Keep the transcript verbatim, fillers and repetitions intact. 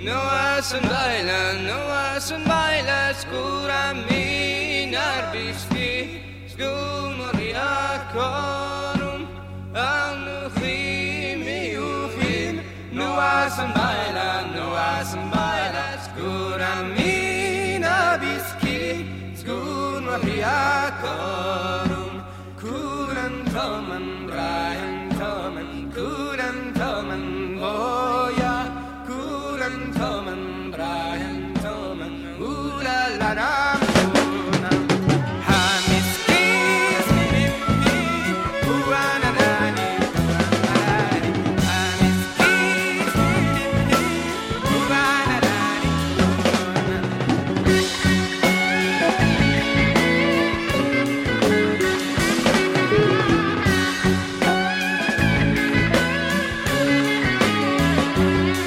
Noasan baila, noasan baila, skura minar biski, skumria korum, anuchim yuchim. Noasan baila, noasan baila, skura minar biski, skumria korum.